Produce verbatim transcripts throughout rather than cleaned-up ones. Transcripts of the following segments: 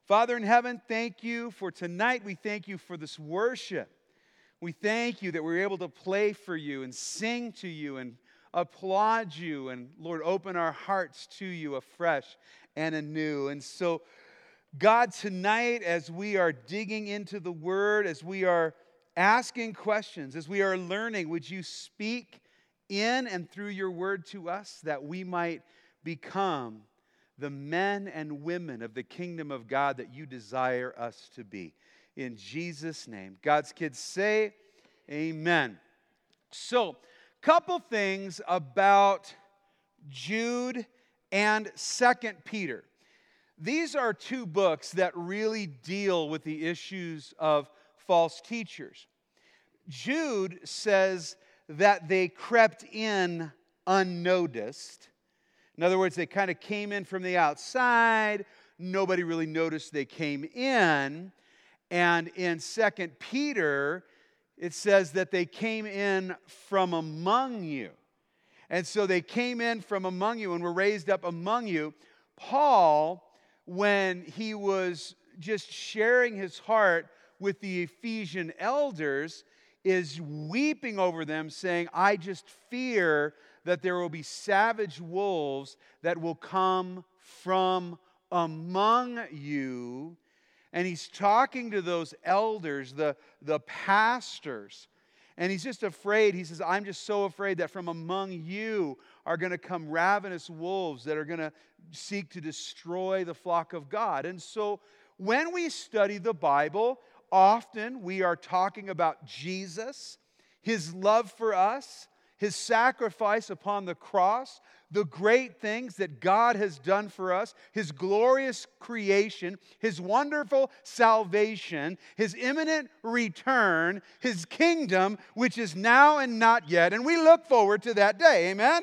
Father in heaven, thank you for tonight. We thank you for this worship. We thank you that we're able to play for you and sing to you and applaud you. And Lord, open our hearts to you afresh and anew. And so, God, tonight as we are digging into the Word, as we are asking questions, as we are learning, would you speak in and through your Word to us that we might become the men and women of the kingdom of God that you desire us to be. In Jesus' name. God's kids say amen. So, couple things about Jude and Second Peter. These are two books that really deal with the issues of false teachers. Jude says that they crept in unnoticed. In other words, they kind of came in from the outside. Nobody really noticed they came in. And in Second Peter, it says that they came in from among you. And so they came in from among you and were raised up among you. Paul, when he was just sharing his heart with the Ephesian elders, is weeping over them, saying, I just fear that there will be savage wolves that will come from among you. And he's talking to those elders, the, the pastors. And he's just afraid. He says, I'm just so afraid that from among you are going to come ravenous wolves that are going to seek to destroy the flock of God. And so when we study the Bible, often we are talking about Jesus, His love for us, His sacrifice upon the cross, the great things that God has done for us, His glorious creation, His wonderful salvation, His imminent return, His kingdom, which is now and not yet. And we look forward to that day, amen?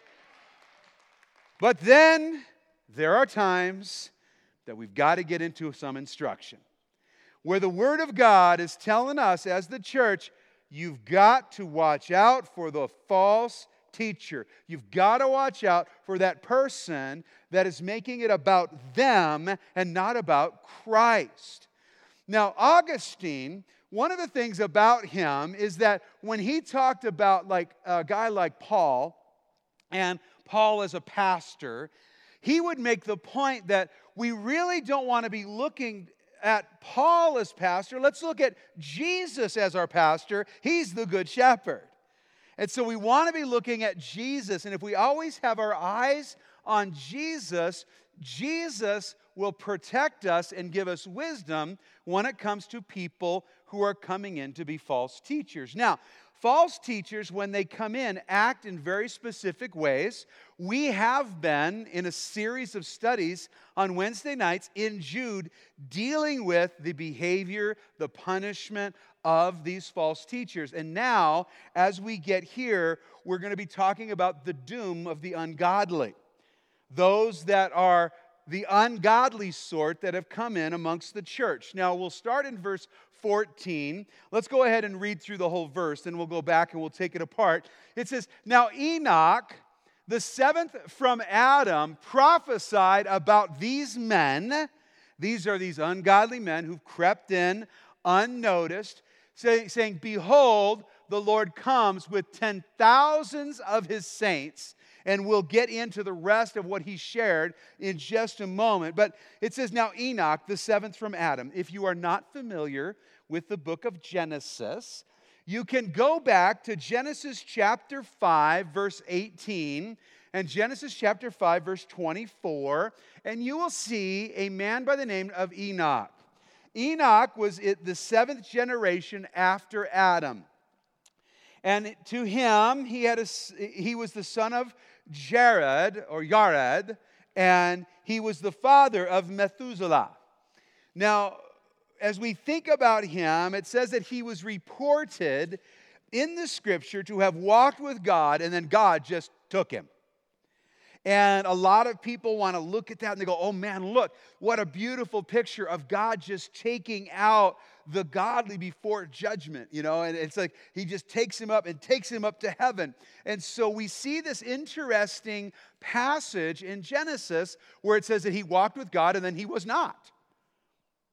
But then there are times that we've got to get into some instruction, where the Word of God is telling us as the church, you've got to watch out for the false teacher. You've got to watch out for that person that is making it about them and not about Christ. Now, Augustine, one of the things about him is that when he talked about like a guy like Paul, and Paul as a pastor, he would make the point that we really don't want to be looking at Paul as pastor. Let's look at Jesus as our pastor. He's the good shepherd. And so we want to be looking at Jesus. And if we always have our eyes on Jesus, Jesus will protect us and give us wisdom when it comes to people who are coming in to be false teachers. Now, false teachers, when they come in, act in very specific ways. We have been in a series of studies on Wednesday nights in Jude dealing with the behavior, the punishment of these false teachers. And now, as we get here, we're going to be talking about the doom of the ungodly. Those that are the ungodly sort that have come in amongst the church. Now, we'll start in verse fourteen. Let's go ahead and read through the whole verse, then we'll go back and we'll take it apart. It says, Now Enoch, the seventh from Adam, prophesied about these men. These are these ungodly men who've crept in unnoticed, say, saying, Behold, the Lord comes with ten thousands of His saints. And we'll get into the rest of what he shared in just a moment. But it says, Now Enoch, the seventh from Adam. If you are not familiar with the book of Genesis, you can go back to Genesis chapter five, verse eighteen, and Genesis chapter five, verse twenty-four, and you will see a man by the name of Enoch. Enoch was the seventh generation after Adam. And to him, he had a, he was the son of Jared, or Yared, and he was the father of Methuselah. Now, as we think about him, it says that he was reported in the Scripture to have walked with God, and then God just took him. And a lot of people want to look at that and they go, oh man, look, what a beautiful picture of God just taking out the godly before judgment, you know, and it's like he just takes him up and takes him up to heaven. And so we see this interesting passage in Genesis where it says that he walked with God and then he was not.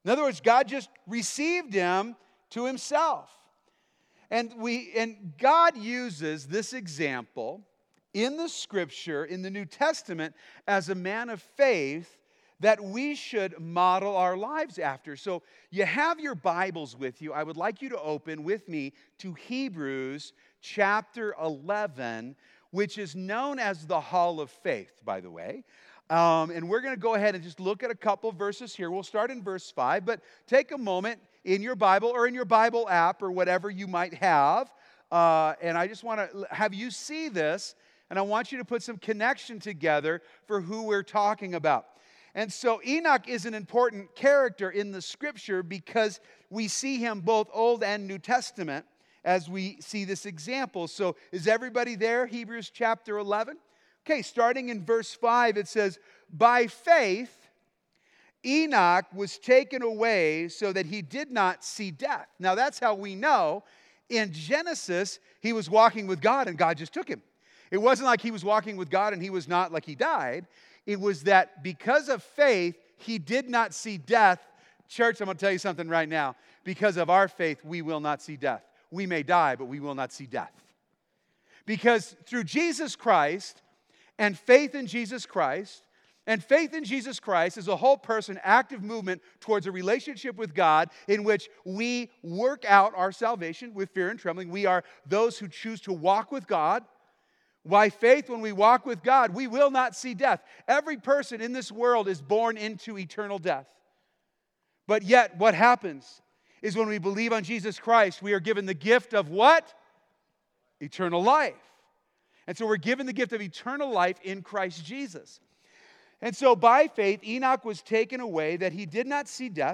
In other words, God just received him to himself. And we and God uses this example in the Scripture, in the New Testament, as a man of faith that we should model our lives after. So you have your Bibles with you. I would like you to open with me to Hebrews chapter eleven, which is known as the Hall of Faith, by the way. Um, and we're going to go ahead and just look at a couple verses here. We'll start in verse five, but take a moment in your Bible or in your Bible app or whatever you might have. Uh, and I just want to have you see this, and I want you to put some connection together for who we're talking about. And so Enoch is an important character in the Scripture because we see him both Old and New Testament as we see this example. So is everybody there? Hebrews chapter eleven? Okay, starting in verse five, it says, "By faith Enoch was taken away so that he did not see death." Now that's how we know in Genesis he was walking with God and God just took him. It wasn't like he was walking with God and he was not, like he died. It was that because of faith, he did not see death. Church, I'm going to tell you something right now. Because of our faith, we will not see death. We may die, but we will not see death. Because through Jesus Christ and faith in Jesus Christ, and faith in Jesus Christ is a whole person active movement towards a relationship with God in which we work out our salvation with fear and trembling. We are those who choose to walk with God. By faith, when we walk with God, we will not see death. Every person in this world is born into eternal death. But yet, what happens is when we believe on Jesus Christ, we are given the gift of what? Eternal life. And so we're given the gift of eternal life in Christ Jesus. And so by faith, Enoch was taken away that he did not see death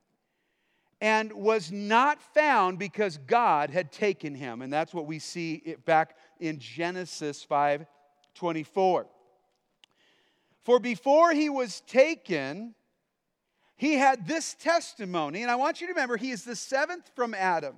and was not found because God had taken him. And that's what we see back in Genesis five twenty-four. For before he was taken, he had this testimony. And I want you to remember, he is the seventh from Adam.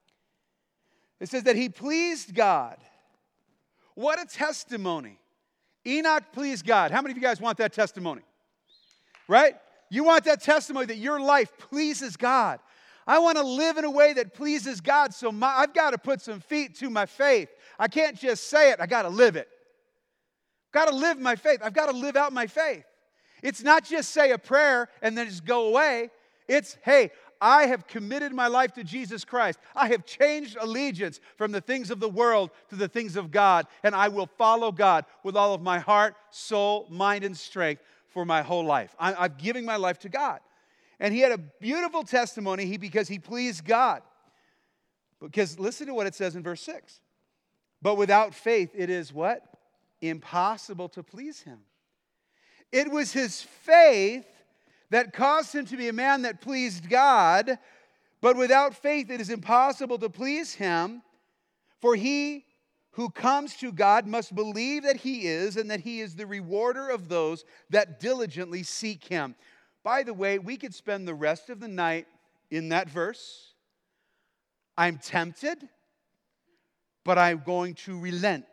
It says that he pleased God. What a testimony. Enoch pleased God. How many of you guys want that testimony? Right? You want that testimony that your life pleases God. I want to live in a way that pleases God, so my, I've got to put some feet to my faith. I can't just say it, I got to live it. I've got to live my faith. I've got to live out my faith. It's not just say a prayer and then just go away. It's, hey, I have committed my life to Jesus Christ. I have changed allegiance from the things of the world to the things of God, and I will follow God with all of my heart, soul, mind, and strength for my whole life. I, I'm giving my life to God. And he had a beautiful testimony he, because he pleased God. Because listen to what it says in verse six. But without faith, it is what? Impossible to please him. It was his faith that caused him to be a man that pleased God. But without faith, it is impossible to please him. For he who comes to God must believe that he is, and that he is the rewarder of those that diligently seek him. By the way, we could spend the rest of the night in that verse. I'm tempted, but I'm going to relent.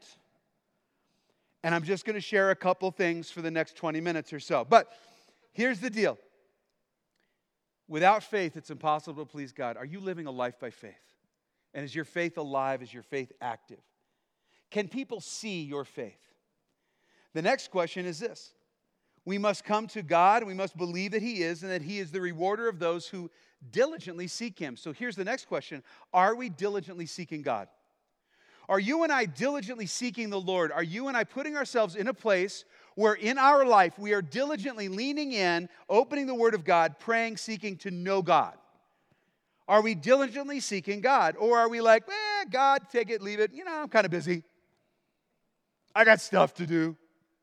And I'm just going to share a couple things for the next twenty minutes or so. But here's the deal. Without faith, it's impossible to please God. Are you living a life by faith? And is your faith alive? Is your faith active? Can people see your faith? The next question is this. We must come to God, and we must believe that he is, and that he is the rewarder of those who diligently seek him. So here's the next question. Are we diligently seeking God? Are you and I diligently seeking the Lord? Are you and I putting ourselves in a place where in our life we are diligently leaning in, opening the Word of God, praying, seeking to know God? Are we diligently seeking God? Or are we like, eh, God, take it, leave it. You know, I'm kind of busy. I got stuff to do.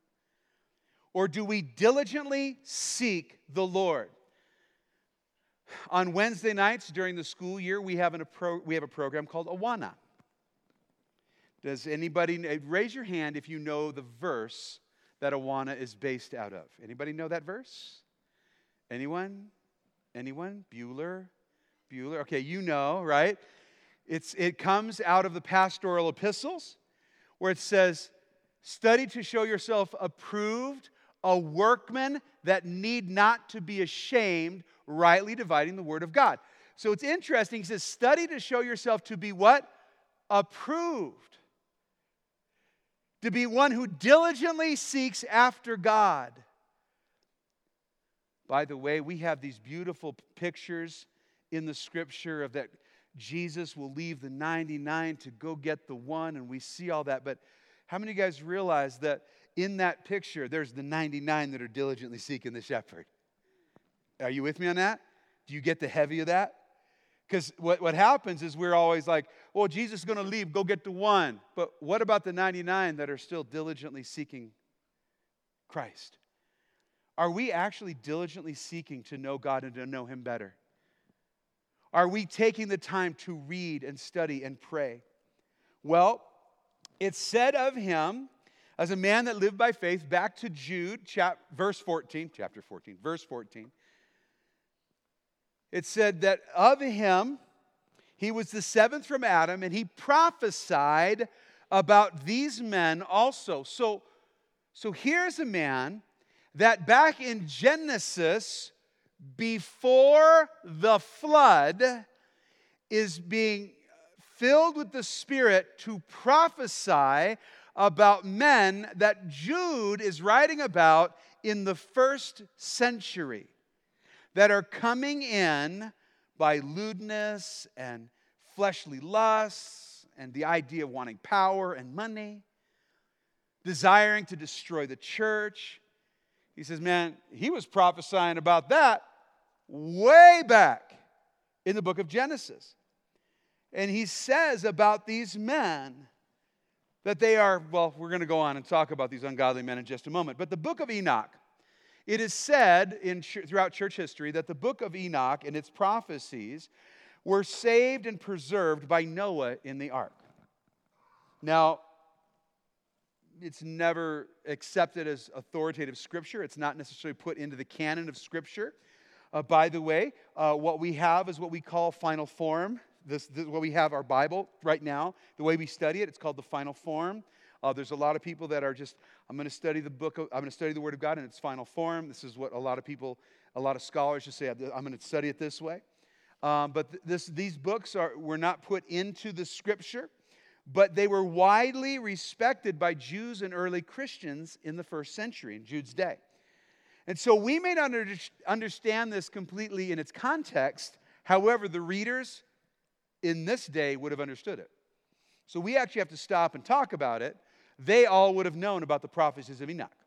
Or do we diligently seek the Lord? On Wednesday nights during the school year, we have, an, a, pro, we have a program called Awana. Does anybody, raise your hand if you know the verse that Awana is based out of. Anybody know that verse? Anyone? Anyone? Bueller? Bueller? Okay, you know, right? It's, it comes out of the pastoral epistles where it says, study to show yourself approved, a workman that need not to be ashamed, rightly dividing the word of God. So it's interesting. He says, study to show yourself to be what? Approved. To be one who diligently seeks after God. By the way, we have these beautiful pictures in the scripture of that Jesus will leave the ninety-nine to go get the one, and we see all that. But how many of you guys realize that in that picture, there's the ninety-nine that are diligently seeking the shepherd? Are you with me on that? Do you get the heavy of that? Because what, what happens is we're always like, well, Jesus is going to leave, go get the one. But what about the ninety-nine that are still diligently seeking Christ? Are we actually diligently seeking to know God and to know Him better? Are we taking the time to read and study and pray? Well, it's said of Him, as a man that lived by faith, back to Jude, chap, verse fourteen, chapter fourteen, verse fourteen. It said that of Him, He was the seventh from Adam, and He prophesied about these men also. So, so here's a man that back in Genesis, before the flood, is being filled with the Spirit to prophesy about men that Jude is writing about in the first century that are coming in by lewdness and fleshly lusts and the idea of wanting power and money, desiring to destroy the church. He says, man, he was prophesying about that way back in the book of Genesis. And he says about these men that they are, well, we're going to go on and talk about these ungodly men in just a moment. But the book of Enoch, it is said in throughout church history that the book of Enoch and its prophecies were saved and preserved by Noah in the ark. Now, it's never accepted as authoritative scripture. It's not necessarily put into the canon of scripture. Uh, by the way, uh, what we have is what we call final form. This, this what we have our Bible right now. The way we study it, it's called the final form. Uh, there's a lot of people that are just, I'm going to study the book, of, I'm going to study the Word of God in its final form. This is what a lot of people, a lot of scholars just say, I'm going to study it this way. Um, but th- this, these books are were not put into the Scripture, but they were widely respected by Jews and early Christians in the first century, in Jude's day. And so we may not under, understand this completely in its context. However, the readers in this day would have understood it. So we actually have to stop and talk about it. They all would have known about the prophecies of Enoch.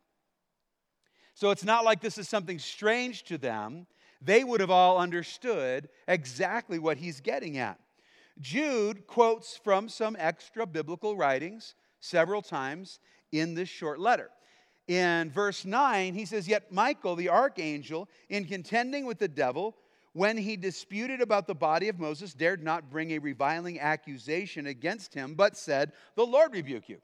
So it's not like this is something strange to them. They would have all understood exactly what he's getting at. Jude quotes from some extra biblical writings several times in this short letter. In verse nine, he says, "Yet Michael, the archangel, in contending with the devil, when he disputed about the body of Moses, dared not bring a reviling accusation against him, but said, 'The Lord rebuke you.'"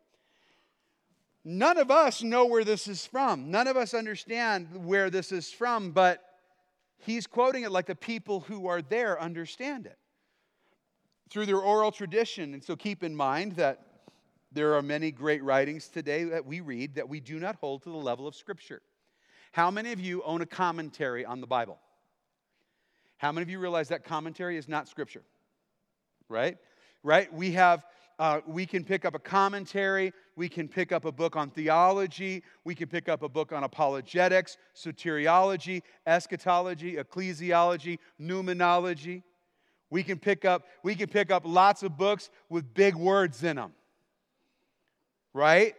None of us know where this is from. None of us understand where this is from, but he's quoting it like the people who are there understand it through their oral tradition. And so keep in mind that there are many great writings today that we read that we do not hold to the level of Scripture. How many of you own a commentary on the Bible? How many of you realize that commentary is not Scripture? Right? Right? We have, uh, we can pick up a commentary. We can pick up a book on theology. We can pick up a book on apologetics, soteriology, eschatology, ecclesiology, pneumonology. We can pick up, we can pick up lots of books with big words in them. Right?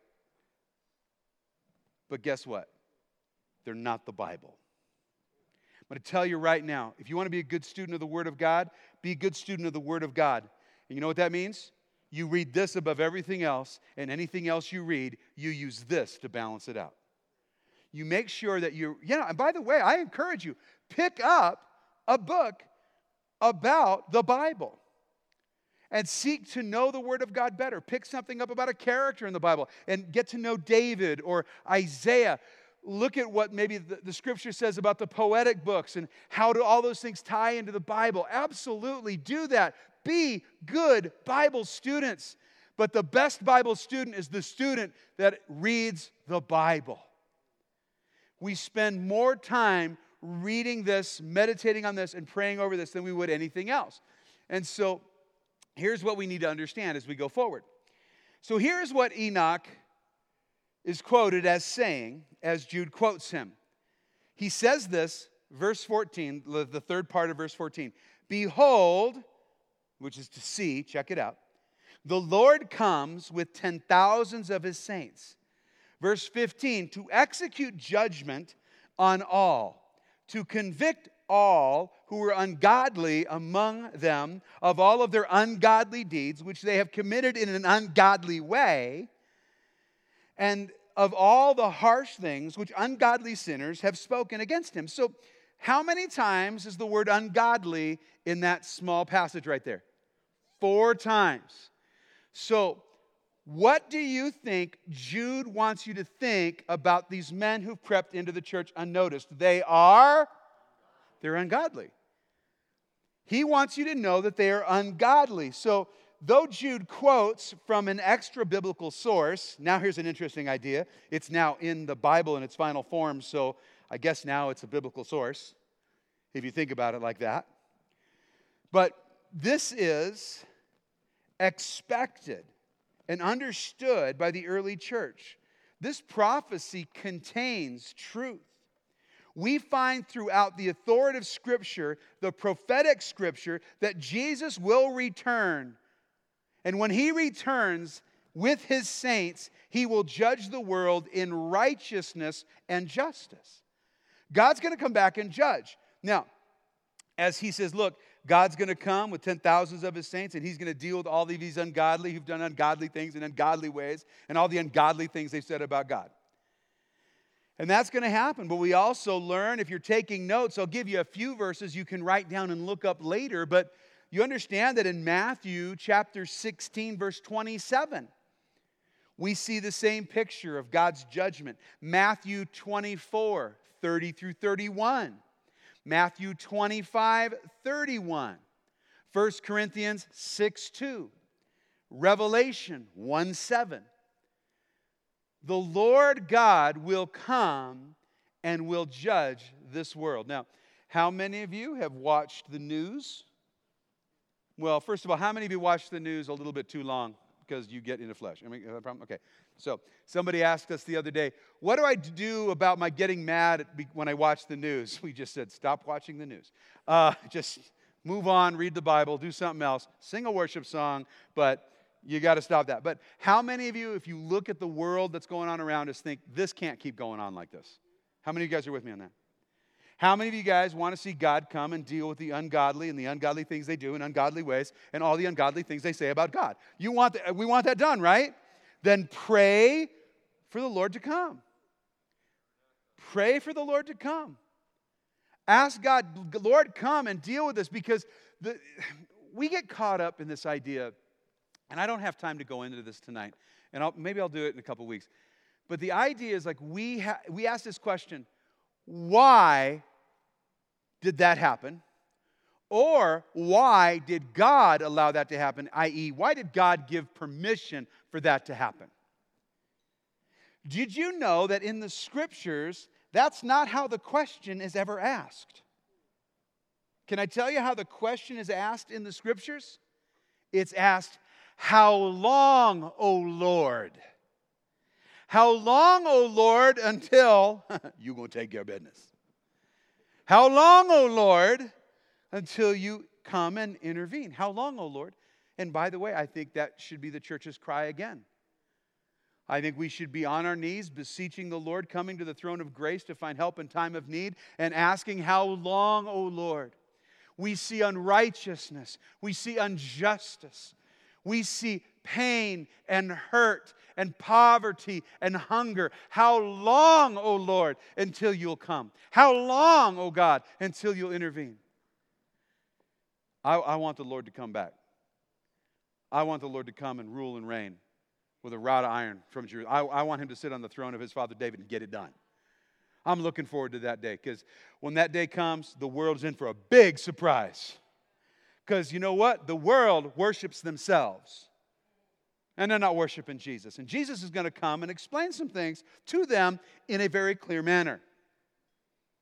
But guess what? They're not the Bible. I'm going to tell you right now, if you want to be a good student of the Word of God, be a good student of the Word of God. And you know what that means? You read this above everything else, and anything else you read, you use this to balance it out. You make sure that you're, you know, and by the way, I encourage you, pick up a book about the Bible and seek to know the Word of God better. Pick something up about a character in the Bible and get to know David or Isaiah. Look at what maybe the, the Scripture says about the poetic books and how do all those things tie into the Bible. Absolutely do that. Be good Bible students. But the best Bible student is the student that reads the Bible. We spend more time reading this, meditating on this, and praying over this than we would anything else. And so here's what we need to understand as we go forward. So here's what Enoch is quoted as saying, as Jude quotes him. He says this, verse fourteen, the third part of verse fourteen. Behold, which is to see, check it out. The Lord comes with ten thousands of his saints. Verse fifteen, to execute judgment on all, to convict all who are ungodly among them of all of their ungodly deeds, which they have committed in an ungodly way, and of all the harsh things which ungodly sinners have spoken against him. So, how many times is the word ungodly in that small passage right there? Four times. So, what do you think Jude wants you to think about these men who've crept into the church unnoticed? They are, they're ungodly. He wants you to know that they are ungodly. So, though Jude quotes from an extra biblical source, now here's an interesting idea. It's now in the Bible in its final form, so I guess now it's a biblical source, if you think about it like that. But this is expected and understood by the early church. This prophecy contains truth. We find throughout the authoritative Scripture, the prophetic Scripture, that Jesus will return. And when he returns with his saints, he will judge the world in righteousness and justice. God's going to come back and judge. Now, as he says, look, God's going to come with ten thousands of his saints, and he's going to deal with all of these ungodly who've done ungodly things in ungodly ways, and all the ungodly things they've said about God. And that's going to happen. But we also learn, if you're taking notes, I'll give you a few verses you can write down and look up later, but you understand that in Matthew chapter sixteen, verse twenty-seven, we see the same picture of God's judgment. Matthew twenty-four, thirty through thirty-one. Matthew twenty-five, thirty-one. First Corinthians six, two. Revelation one, seven. The Lord God will come and will judge this world. Now, how many of you have watched the news? Well, first of all, how many of you watch the news a little bit too long because you get into flesh? I mean, a problem? Okay. So somebody asked us the other day, what do I do about my getting mad when I watch the news? We just said, stop watching the news. Uh, just move on, read the Bible, do something else, sing a worship song, but you got to stop that. But how many of you, if you look at the world that's going on around us, think this can't keep going on like this? How many of you guys are with me on that? How many of you guys want to see God come and deal with the ungodly and the ungodly things they do in ungodly ways and all the ungodly things they say about God? You want that, we want that done, right? Then pray for the Lord to come. Pray for the Lord to come. Ask God, Lord, come and deal with this, because the, we get caught up in this idea, and I don't have time to go into this tonight, and I'll, maybe I'll do it in a couple weeks. But the idea is like we ha- we ask this question, why did that happen? Or why did God allow that to happen? that is, why did God give permission for that to happen? Did you know that in the Scriptures, that's not how the question is ever asked? Can I tell you how the question is asked in the Scriptures? It's asked, how long, O Lord? How long, O Lord, until you're going to take care of business? How long, O Lord, until you come and intervene? How long, O Lord? And by the way, I think that should be the church's cry again. I think we should be on our knees, beseeching the Lord, coming to the throne of grace to find help in time of need, and asking, how long, O Lord? We see unrighteousness. We see injustice. We see pain and hurt and poverty and hunger. How long, O Lord, until you'll come? How long, O God, until you'll intervene? I, I want the Lord to come back. I want the Lord to come and rule and reign with a rod of iron from Jerusalem. I, I want him to sit on the throne of his father David and get it done. I'm looking forward to that day, because when that day comes, the world's in for a big surprise. Because you know what? The world worships themselves. And they're not worshiping Jesus. And Jesus is going to come and explain some things to them in a very clear manner.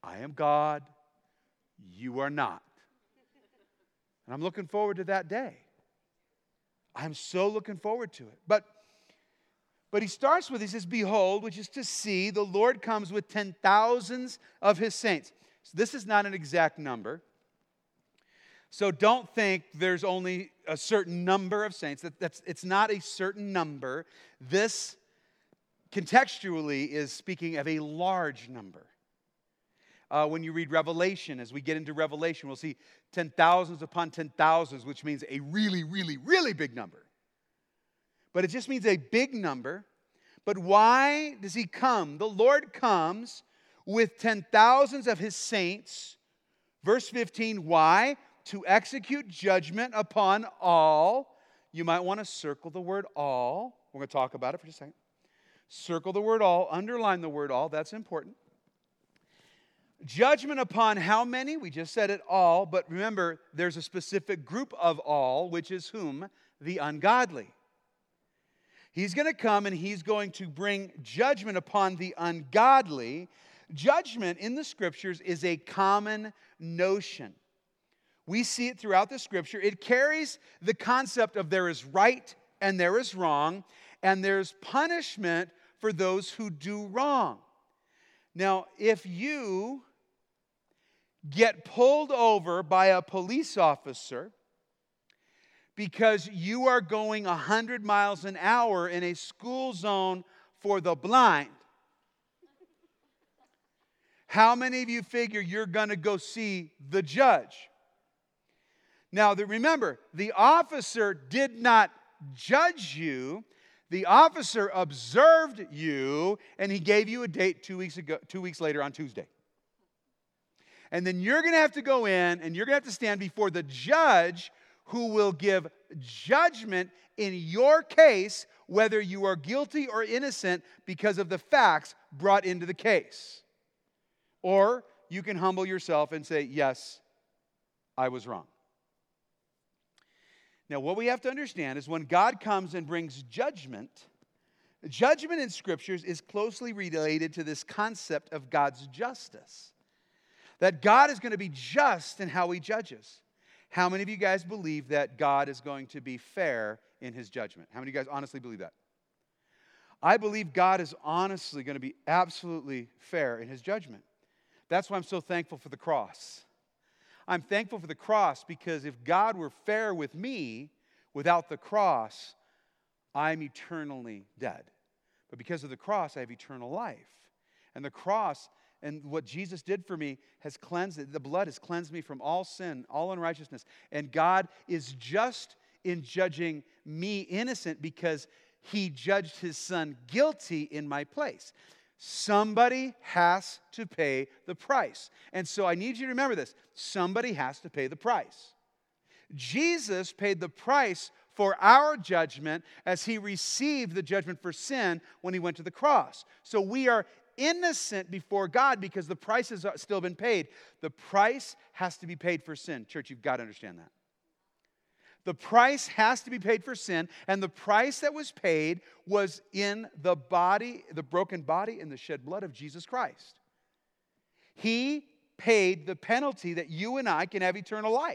I am God, you are not. And I'm looking forward to that day. I'm so looking forward to it. But, but he starts with, he says, behold, which is to see, the Lord comes with ten thousands of his saints. So this is not an exact number. So don't think there's only a certain number of saints. That, that's, it's not a certain number. This contextually is speaking of a large number. Uh, when you read Revelation, as we get into Revelation, we'll see ten thousands upon ten thousands, which means a really, really, really big number. But it just means a big number. But why does he come? The Lord comes with ten thousands of his saints. Verse fifteen, why? To execute judgment upon all. You might want to circle the word all. We're going to talk about it for just a second. Circle the word all. Underline the word all. That's important. Judgment upon how many? We just said it all. But remember, there's a specific group of all, which is whom? The ungodly. He's going to come and he's going to bring judgment upon the ungodly. Judgment in the Scriptures is a common notion. We see it throughout the Scripture. It carries the concept of there is right and there is wrong, and there's punishment for those who do wrong. Now, if you get pulled over by a police officer because you are going one hundred miles an hour in a school zone for the blind, how many of you figure you're going to go see the judge? Now, the, remember, the officer did not judge you. The officer observed you, and he gave you a date two weeks ago, two weeks later on Tuesday. And then you're going to have to go in, and you're going to have to stand before the judge who will give judgment in your case, whether you are guilty or innocent because of the facts brought into the case. Or you can humble yourself and say, yes, I was wrong. Now, what we have to understand is when God comes and brings judgment, judgment in Scriptures is closely related to this concept of God's justice. That God is going to be just in how he judges. How many of you guys believe that God is going to be fair in his judgment? How many of you guys honestly believe that? I believe God is honestly going to be absolutely fair in his judgment. That's why I'm so thankful for the cross. I'm thankful for the cross because if God were fair with me, without the cross, I'm eternally dead. But because of the cross, I have eternal life. And the cross and what Jesus did for me has cleansed it. The blood has cleansed me from all sin, all unrighteousness. And God is just in judging me innocent because he judged his son guilty in my place. Somebody has to pay the price. And so I need you to remember this. Somebody has to pay the price. Jesus paid the price for our judgment as he received the judgment for sin when he went to the cross. So we are innocent before God because the price has still been paid. The price has to be paid for sin. Church, you've got to understand that. The price has to be paid for sin, and the price that was paid was in the body, the broken body and the shed blood of Jesus Christ. He paid the penalty that you and I can have eternal life.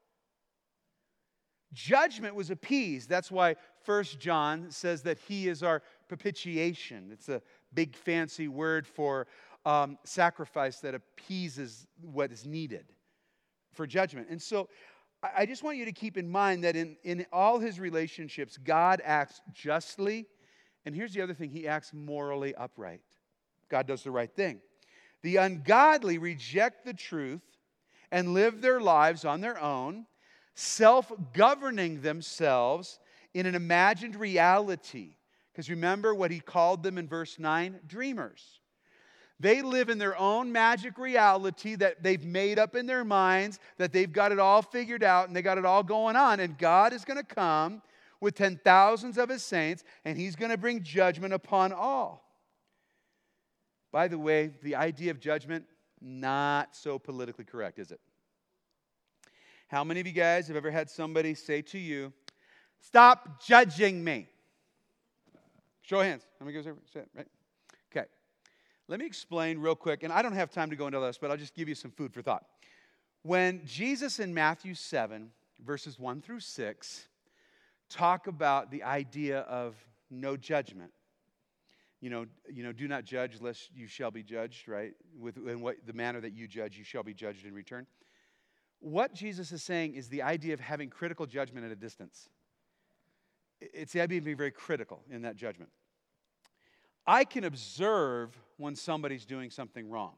Judgment was appeased. That's why First John says that he is our propitiation. It's a big fancy word for um, sacrifice that appeases what is needed for judgment. And so I just want you to keep in mind that in, in all his relationships, God acts justly. And here's the other thing, he acts morally upright. God does the right thing. The ungodly reject the truth and live their lives on their own, self-governing themselves in an imagined reality. Because remember what he called them in verse nine? Dreamers. They live in their own magic reality that they've made up in their minds, that they've got it all figured out and they got it all going on. And God is going to come with ten thousands of his saints and he's going to bring judgment upon all. By the way, the idea of judgment, not so politically correct, is it? How many of you guys have ever had somebody say to you, stop judging me? Show of hands. How many of you guys ever said it, right? Okay. Let me explain real quick, and I don't have time to go into this, but I'll just give you some food for thought. When Jesus in Matthew seven, verses one through six, talk about the idea of no judgment, you know, you know, do not judge lest you shall be judged, right? With in what the manner that you judge, you shall be judged in return. What Jesus is saying is the idea of having critical judgment at a distance. It's the idea of being very critical in that judgment. I can observe when somebody's doing something wrong.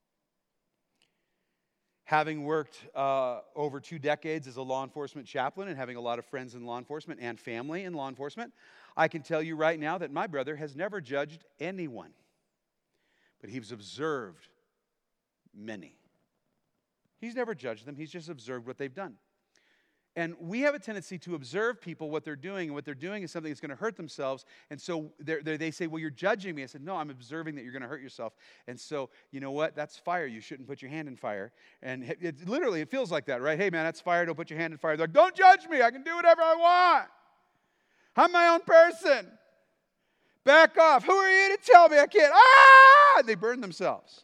Having worked uh, over two decades as a law enforcement chaplain and having a lot of friends in law enforcement and family in law enforcement, I can tell you right now that my brother has never judged anyone, but he's observed many. He's never judged them. He's just observed what they've done. And we have a tendency to observe people, what they're doing, and what they're doing is something that's going to hurt themselves. And so they're, they're, they say, well, you're judging me. I said, no, I'm observing that you're going to hurt yourself. And so, you know what? That's fire. You shouldn't put your hand in fire. And it, it, literally, it feels like that, right? Hey, man, that's fire. Don't put your hand in fire. They're like, don't judge me. I can do whatever I want. I'm my own person. Back off. Who are you to tell me I can't? Ah! They burn themselves.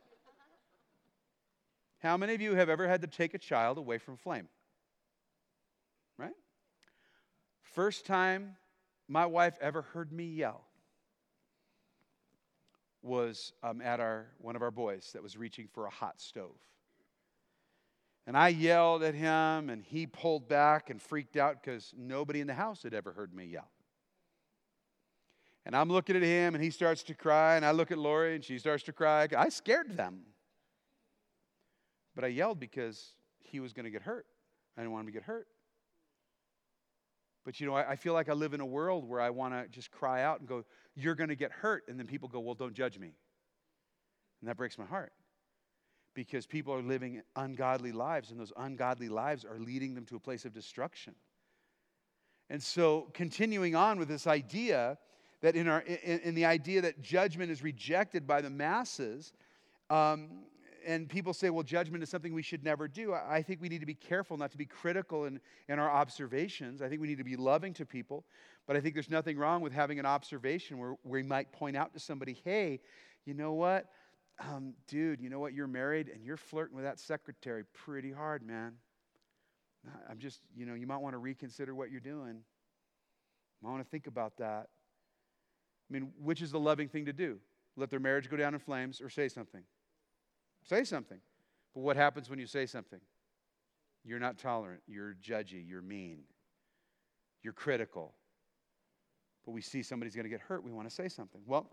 How many of you have ever had to take a child away from flame? Right? First time my wife ever heard me yell was um, at our one of our boys that was reaching for a hot stove. And I yelled at him, and he pulled back and freaked out because nobody in the house had ever heard me yell. And I'm looking at him, and he starts to cry, and I look at Lori, and she starts to cry. I scared them. But I yelled because he was going to get hurt. I didn't want him to get hurt. But, you know, I, I feel like I live in a world where I want to just cry out and go, you're going to get hurt. And then people go, well, don't judge me. And that breaks my heart. Because people are living ungodly lives, and those ungodly lives are leading them to a place of destruction. And so, continuing on with this idea that in our in, in the idea that judgment is rejected by the masses, um, and people say, well, judgment is something we should never do. I think we need to be careful not to be critical in, in our observations. I think we need to be loving to people. But I think there's nothing wrong with having an observation where we might point out to somebody, hey, you know what? Um, dude, you know what? You're married and you're flirting with that secretary pretty hard, man. I'm just, you know, you might want to reconsider what you're doing. I want to think about that. I mean, which is the loving thing to do? Let their marriage go down in flames or say something? Say something. But what happens when you say something? You're not tolerant. You're judgy. You're mean. You're critical. But we see somebody's going to get hurt. We want to say something. Well,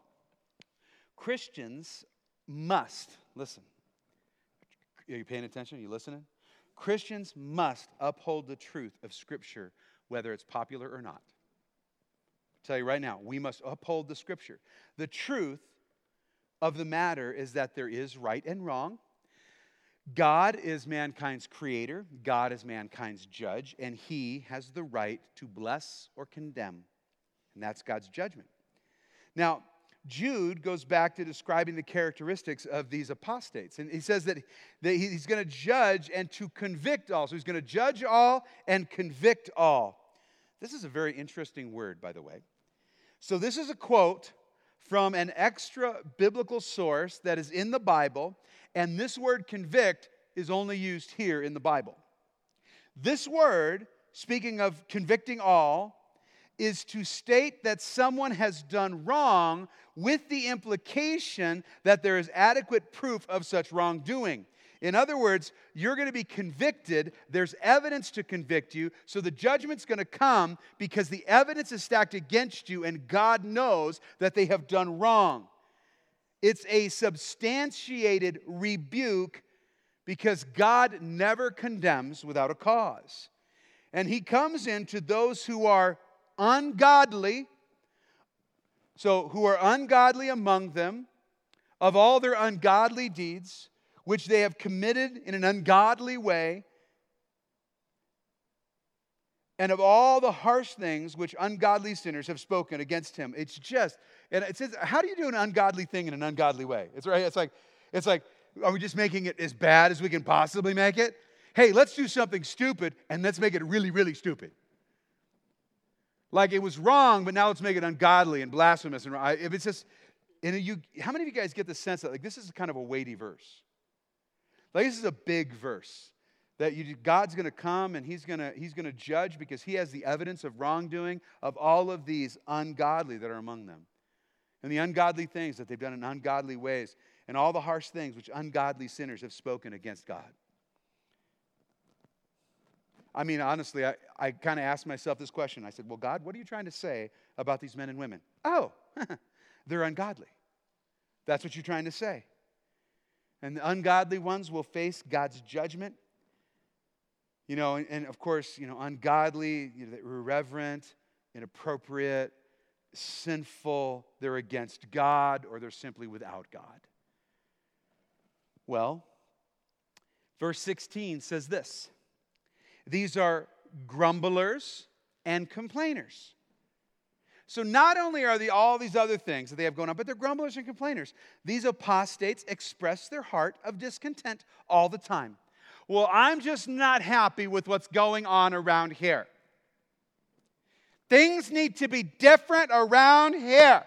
Christians must, listen. Are you paying attention? Are you listening? Christians must uphold the truth of Scripture, whether it's popular or not. I'll tell you right now, we must uphold the Scripture. The truth of the matter is that there is right and wrong. God is mankind's creator. God is mankind's judge. And he has the right to bless or condemn. And that's God's judgment. Now, Jude goes back to describing the characteristics of these apostates. And he says that, that he's going to judge and to convict all. So he's going to judge all and convict all. This is a very interesting word, by the way. So this is a quote from an extra biblical source that is in the Bible, and this word convict is only used here in the Bible. This word, speaking of convicting all, is to state that someone has done wrong with the implication that there is adequate proof of such wrongdoing. In other words, you're going to be convicted. There's evidence to convict you. So the judgment's going to come because the evidence is stacked against you and God knows that they have done wrong. It's a substantiated rebuke because God never condemns without a cause. And he comes into those who are ungodly, so who are ungodly among them, of all their ungodly deeds, which they have committed in an ungodly way, and of all the harsh things which ungodly sinners have spoken against him. It's just, and it says, how do you do an ungodly thing in an ungodly way? It's right. It's like, it's like, are we just making it as bad as we can possibly make it? Hey, let's do something stupid, and let's make it really, really stupid. Like it was wrong, but now let's make it ungodly and blasphemous. And if it's just, And you, how many of you guys get the sense that like this is kind of a weighty verse? Like this is a big verse. That you, God's going to come and he's going to he's going to judge because he has the evidence of wrongdoing of all of these ungodly that are among them. And the ungodly things that they've done in ungodly ways. And all the harsh things which ungodly sinners have spoken against God. I mean, honestly, I, I kind of asked myself this question. I said, well, God, what are you trying to say about these men and women? Oh, they're ungodly. That's what you're trying to say. And the ungodly ones will face God's judgment. You know, and, and of course, you know, ungodly, you know, irreverent, inappropriate, sinful, they're against God, or they're simply without God. Well, verse sixteen says this. These are grumblers and complainers. So not only are they all these other things that they have going on, but they're grumblers and complainers. These apostates express their heart of discontent all the time. Well, I'm just not happy with what's going on around here. Things need to be different around here.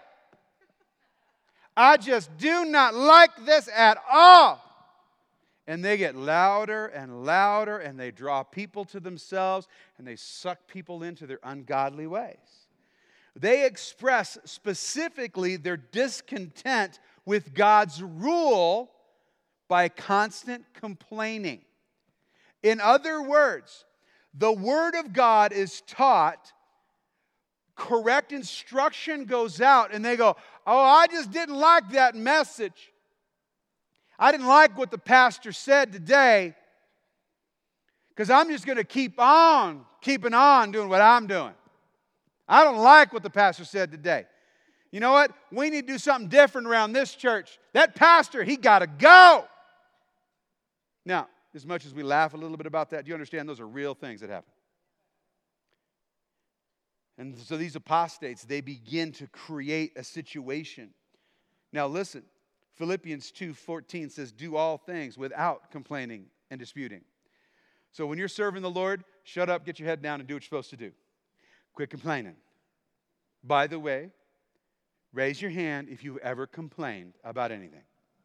I just do not like this at all. And they get louder and louder, and they draw people to themselves, and they suck people into their ungodly ways. They express specifically their discontent with God's rule by constant complaining. In other words, the Word of God is taught, correct instruction goes out, and they go, oh, I just didn't like that message. I didn't like what the pastor said today because I'm just going to keep on, keeping on doing what I'm doing. I don't like what the pastor said today. You know what? We need to do something different around this church. That pastor, he got to go. Now, as much as we laugh a little bit about that, do you understand those are real things that happen? And so these apostates, they begin to create a situation. Now listen, Philippians two fourteen says, do all things without complaining and disputing. So when you're serving the Lord, shut up, get your head down, and do what you're supposed to do. Quit complaining. By the way, raise your hand if you've ever complained about anything.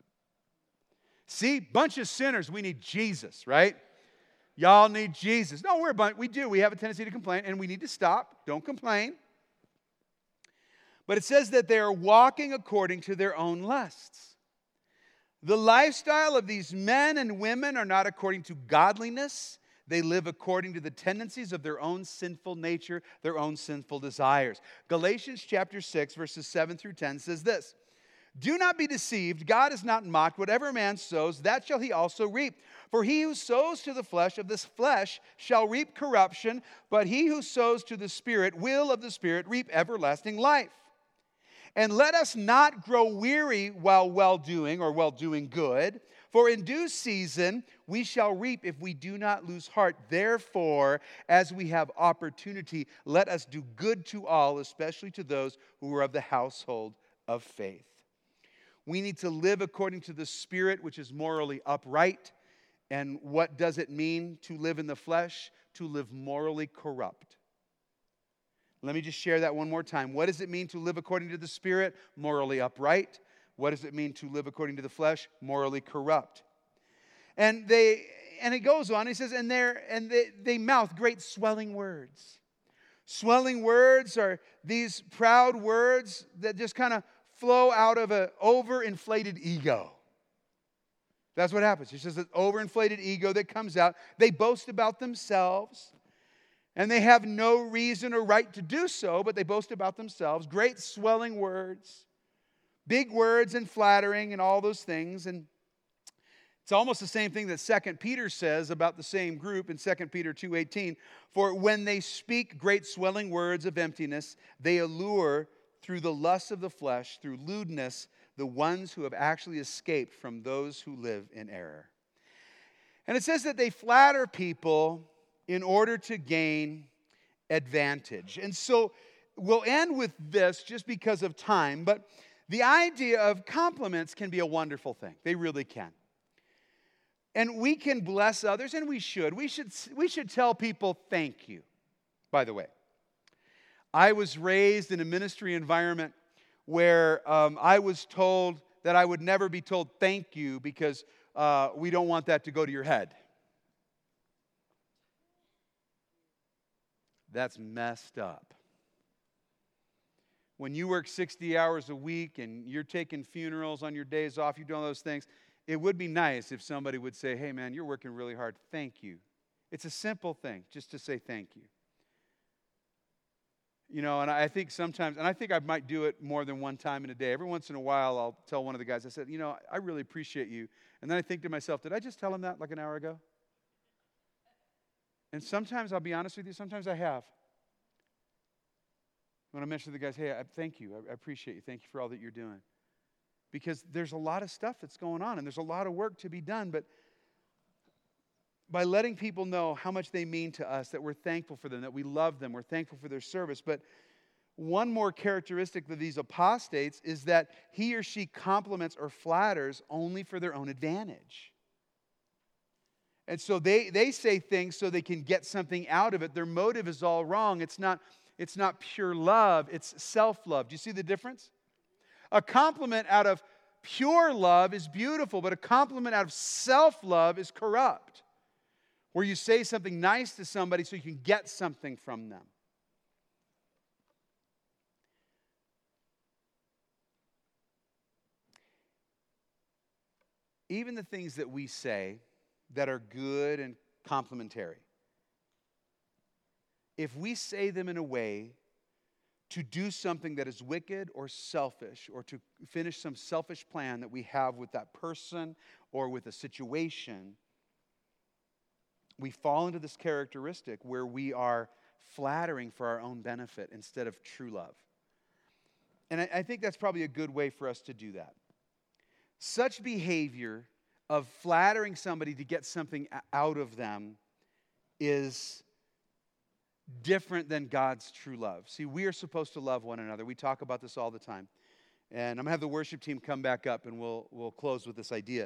See, bunch of sinners, we need Jesus, right? Y'all need Jesus. No, we're a bunch. We do. We have a tendency to complain, and we need to stop. Don't complain. But it says that they are walking according to their own lusts. The lifestyle of these men and women are not according to godliness. They live according to the tendencies of their own sinful nature, their own sinful desires. Galatians chapter six, verses seven through ten says this. Do not be deceived. God is not mocked. Whatever a man sows, that shall he also reap. For he who sows to the flesh of this flesh shall reap corruption, but he who sows to the Spirit will of the Spirit reap everlasting life. And let us not grow weary while well-doing or while doing good, for in due season we shall reap if we do not lose heart. Therefore, as we have opportunity, let us do good to all, especially to those who are of the household of faith. We need to live according to the Spirit, which is morally upright. And what does it mean to live in the flesh? To live morally corrupt. Let me just share that one more time. What does it mean to live according to the Spirit? Morally upright. What does it mean to live according to the flesh? Morally corrupt. And they and it goes on. He says, and they and they, they mouth great swelling words. Swelling words are these proud words that just kind of flow out of an overinflated ego. That's what happens. He says an overinflated ego that comes out. They boast about themselves. And they have no reason or right to do so, but they boast about themselves. Great swelling words. Big words and flattering and all those things. And it's almost the same thing that Second Peter says about the same group in Second Peter two eighteen. For when they speak great swelling words of emptiness, they allure through the lust of the flesh, through lewdness, the ones who have actually escaped from those who live in error. And it says that they flatter people in order to gain advantage. And so we'll end with this just because of time, but the idea of compliments can be a wonderful thing. They really can. And we can bless others, and we should. We should, we should tell people thank you, by the way. I was raised in a ministry environment where um, I was told that I would never be told thank you because uh, we don't want that to go to your head. That's messed up. When you work sixty hours a week and you're taking funerals on your days off, you're doing those things, it would be nice if somebody would say, hey man, you're working really hard, thank you. It's a simple thing, just to say thank you. You know, and I think sometimes, and I think I might do it more than one time in a day. Every once in a while, I'll tell one of the guys, I said, you know, I really appreciate you. And then I think to myself, did I just tell him that like an hour ago? And sometimes, I'll be honest with you, sometimes I have. When I mention to the guys, hey, I, thank you, I, I appreciate you, thank you for all that you're doing. Because there's a lot of stuff that's going on, and there's a lot of work to be done, but by letting people know how much they mean to us, that we're thankful for them, that we love them, we're thankful for their service. But one more characteristic of these apostates is that he or she compliments or flatters only for their own advantage. And so they, they say things so they can get something out of it. Their motive is all wrong. It's not, it's not pure love, it's self-love. Do you see the difference? A compliment out of pure love is beautiful, but a compliment out of self-love is corrupt. Where you say something nice to somebody so you can get something from them. Even the things that we say that are good and complimentary, if we say them in a way to do something that is wicked or selfish, or to finish some selfish plan that we have with that person or with a situation, we fall into this characteristic where we are flattering for our own benefit instead of true love. And I, I think that's probably a good way for us to do that. Such behavior of flattering somebody to get something out of them is different than God's true love. See, we are supposed to love one another. We talk about this all the time. And I'm going to have the worship team come back up and we'll, we'll close with this idea.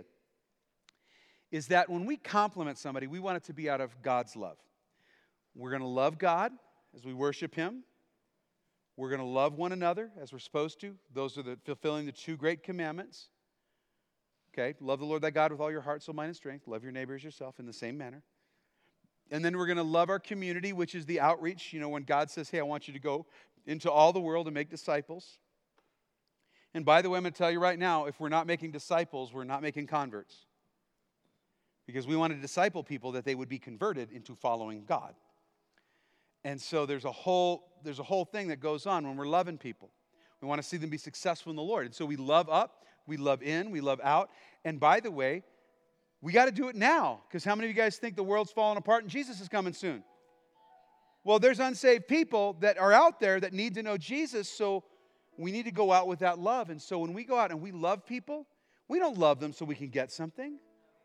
Is that when we compliment somebody, we want it to be out of God's love. We're going to love God as we worship Him. We're going to love one another as we're supposed to. Those are the fulfilling the two great commandments. Okay, love the Lord thy God with all your heart, soul, mind, and strength. Love your neighbor as yourself in the same manner. And then we're going to love our community, which is the outreach. You know, when God says, hey, I want you to go into all the world and make disciples. And by the way, I'm going to tell you right now, if we're not making disciples, we're not making converts. Because we want to disciple people that they would be converted into following God. And so there's a whole there's a whole thing that goes on when we're loving people. We want to see them be successful in the Lord. And so we love up, we love in, we love out. And by the way, we got to do it now. Because how many of you guys think the world's falling apart and Jesus is coming soon? Well, there's unsaved people that are out there that need to know Jesus, so we need to go out with that love. And so when we go out and we love people, we don't love them so we can get something.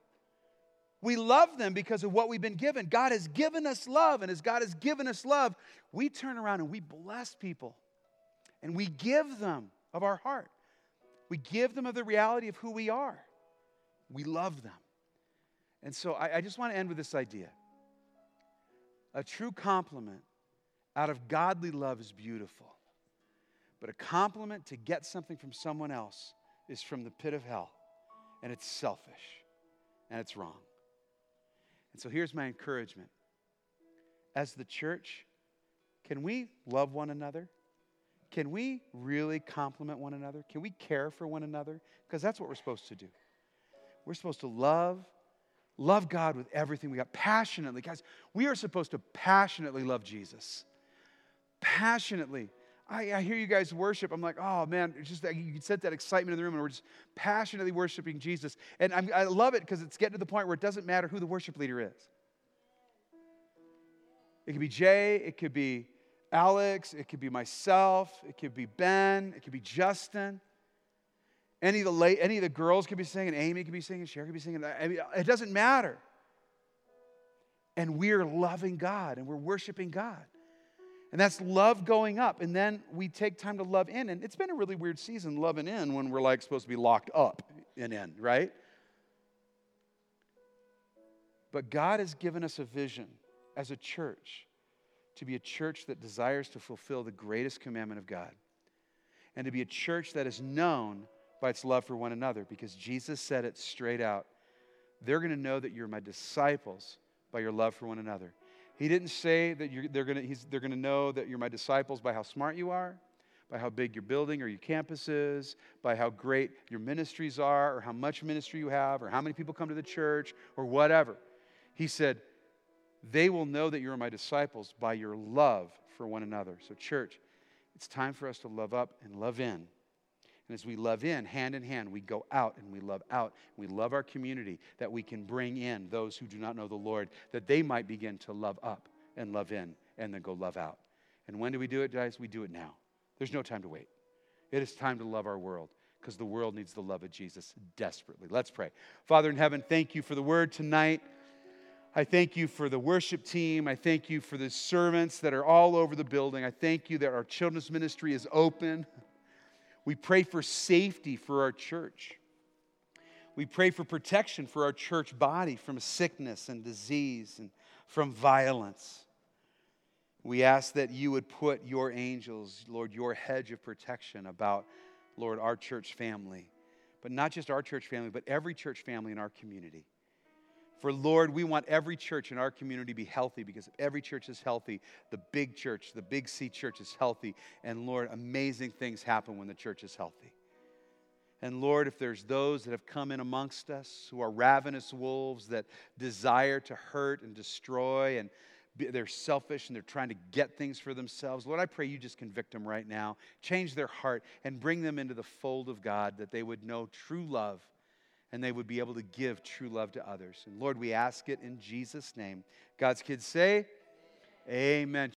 We love them because of what we've been given. God has given us love, and as God has given us love, we turn around and we bless people. And we give them of our heart. We give them of the reality of who we are. We love them. And so I, I just want to end with this idea. A true compliment out of godly love is beautiful. But a compliment to get something from someone else is from the pit of hell. And it's selfish. And it's wrong. And so here's my encouragement. As the church, can we love one another? Can we really compliment one another? Can we care for one another? Because that's what we're supposed to do. We're supposed to love, love God with everything we got. Passionately. Guys, we are supposed to passionately love Jesus. Passionately. I, I hear you guys worship. I'm like, oh man, it's just that you can sense that excitement in the room, and we're just passionately worshiping Jesus. And I'm, I love it because it's getting to the point where it doesn't matter who the worship leader is. It could be Jay, it could be Alex, it could be myself, it could be Ben, it could be Justin. Any of the late, any of the girls could be singing, Amy could be singing, Sherry could be singing. I mean, it doesn't matter. And we're loving God and we're worshiping God. And that's love going up. And then we take time to love in. And it's been a really weird season loving in when we're like supposed to be locked up and in, right? But God has given us a vision as a church to be a church that desires to fulfill the greatest commandment of God. and to be a church that is known by its love for one another, because Jesus said it straight out. They're going to know that you're my disciples by your love for one another. He didn't say that you're, they're going to, he's, they're going to know that you're my disciples by how smart you are, by how big your building or your campus is, by how great your ministries are, or how much ministry you have, or how many people come to the church, or whatever. He said, they will know that you're my disciples by your love for one another. So church, it's time for us to love up and love in. And as we love in, hand in hand, we go out and we love out. We love our community, that we can bring in those who do not know the Lord, that they might begin to love up and love in and then go love out. And when do we do it, guys? We do it now. There's no time to wait. It is time to love our world, because the world needs the love of Jesus desperately. Let's pray. Father in heaven, thank you for the word tonight. I thank you for the worship team. I thank you for the servants that are all over the building. I thank you that our children's ministry is open. We pray for safety for our church. We pray for protection for our church body from sickness and disease and from violence. We ask that you would put your angels, Lord, your hedge of protection about, Lord, our church family. But not just our church family, but every church family in our community. For, Lord, we want every church in our community to be healthy, because if every church is healthy, the big church, the Big C church is healthy. And, Lord, amazing things happen when the church is healthy. And, Lord, if there's those that have come in amongst us who are ravenous wolves that desire to hurt and destroy, and they're selfish and they're trying to get things for themselves, Lord, I pray you just convict them right now. Change their heart and bring them into the fold of God, that they would know true love and they would be able to give true love to others. And Lord, we ask it in Jesus' name. God's kids say, amen.